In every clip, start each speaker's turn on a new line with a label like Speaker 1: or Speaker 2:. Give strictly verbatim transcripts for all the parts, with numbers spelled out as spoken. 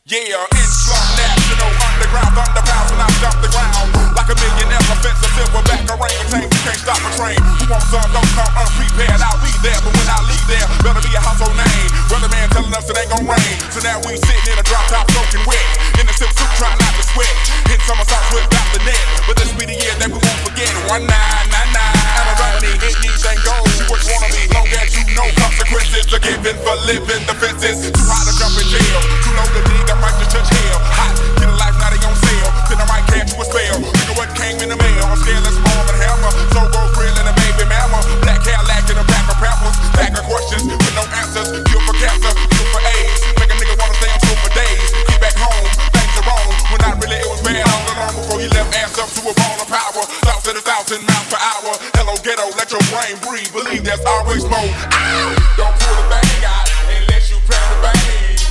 Speaker 1: Yeah, Islam National Underground Thunderbounds when I jump the ground. Like a million elephants, a silverback orangutan. You can't stop a train. Who wants some? Don't come unprepared. I'll be there, but when I leave there, better be a household name. Weatherman telling us it ain't gon' rain. So now we sitting in a drop top soaking wet. In a silk suit trying not to sweat. Hitting somersaults without the net. But this be the year that we won't forget. One nine nine nine. Alabama, hit these ain't gold. What you wanna be? Long as you know consequences are given for living the fences. Too high to jump in jail. Too low to dig. I might just touch hell. Hot, get a life, now they on sale. Then I might catch you a spell. Look at what came in the mail. I'm scareless, arm and hammer. So go grill and a baby mama. Black hair lacking a pack of pampers. Pack of questions with no answers. Cure for cancer, cure for AIDS. Make a nigga wanna stay on tour for days. Get back home, things are wrong. When not really, it was bad all along before you left ass up to a ball of power. Thoughts at a thousand miles per hour. Hello ghetto, let your brain breathe. Believe there's always more. Ow! Don't pull the bang out unless you plan the bang.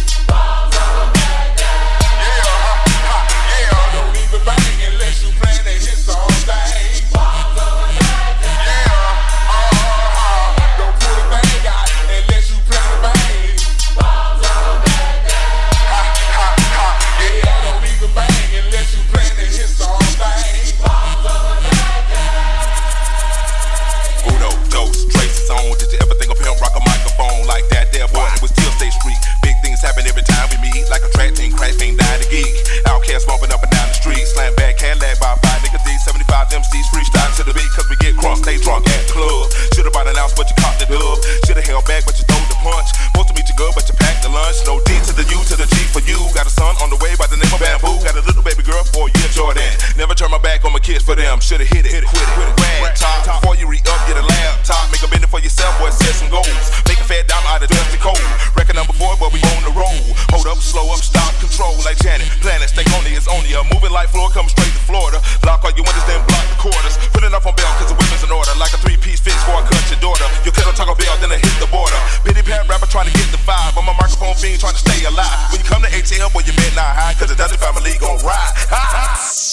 Speaker 2: Should've hit it, hit it, quit it, quit it. Rag top, before you re-up, get a laptop. Make a bend it for yourself, boy, set some goals. Make a fat dime out of dusty cold. Record number four, but we on the roll. Hold up, slow up, stop, control. Like Janet, planet, stay on it's only a moving like floor, come straight to Florida. Lock all your windows, then block the quarters. Put it up on bail, cause the women's in order. Like a three-piece fix before I cut your daughter. Your kettle Taco Bell, then I hit the border. Pity pat rapper trying to get the vibe. I'm a microphone fiend trying to stay alive. When you come to A T L, boy, you bet not high, cause the Dudley family gon' ride. Ha ha!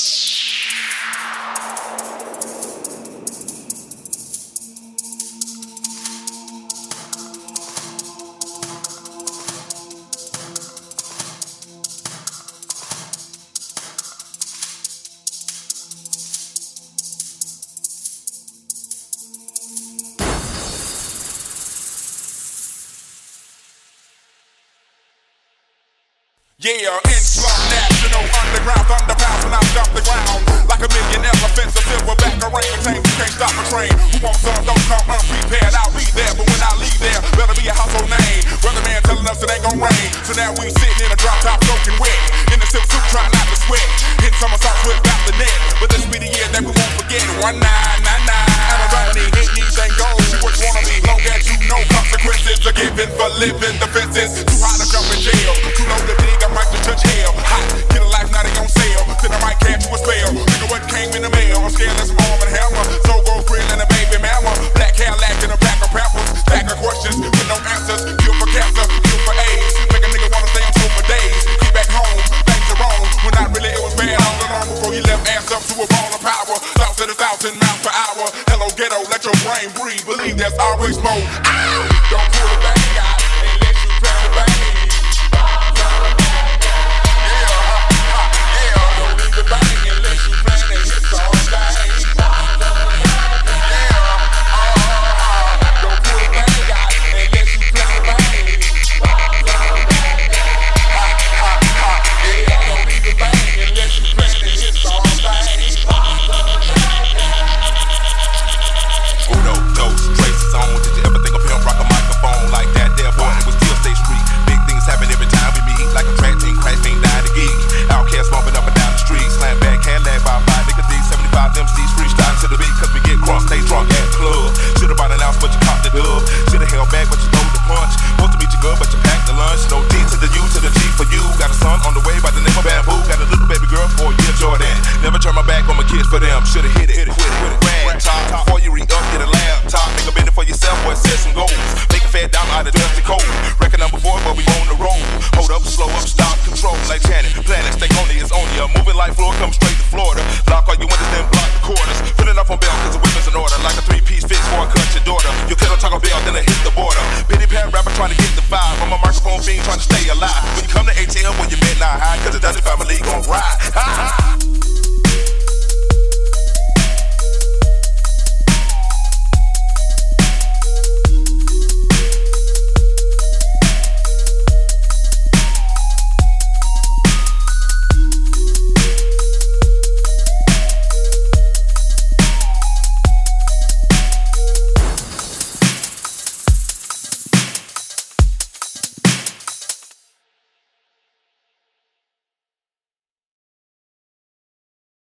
Speaker 1: Yeah, Islam National Underground Thunderbounds when I jump the ground. Like a million elephants, a silverback orangutan. You can't stop a train. Who wants some? Don't come unprepared. I'll be there, but when I leave there, better be a household name. Weatherman telling us it ain't gon' rain. So now we sitting in a drop top soaking wet. In the silk suit trying not to sweat. Hitting somersaults without the net. But this be the year that we won't forget. One nine nine nine. Alabama, hit these ain't gold. What you wanna be? Long as you know consequences are given for living the fences. Too high to jump in jail. Too low to dig. I might just touch hell. Hot, get a life, now they on sale. Then I might catch you a spell. Look at what came in the mail. I'm scareless, arm and hammer. So go grill and a baby mama. Black hair lacking a pack of pampers. Stack of questions with no answers. Cure for cancer, cure for AIDS. Make a nigga wanna stay on tour for days. Get back home, things are wrong. When not really, it was bad all along before you left ass up to a ball of power. Thoughts at a thousand miles per hour. Hello ghetto, let your brain breathe. Believe there's always more. Ow! Don't pull the bang out unless you plan the bang.
Speaker 2: For them, should've hit it, hit it, quit it, quit it. Rag top, before you re-up, get a laptop. Make a bend it for yourself, boy, set some goals. Make a fat dime out of dusty cold. Record number four, but we on the roll. Hold up, slow up, stop, control. Like Janet, planet, stay on it's only a moving like floor, come straight to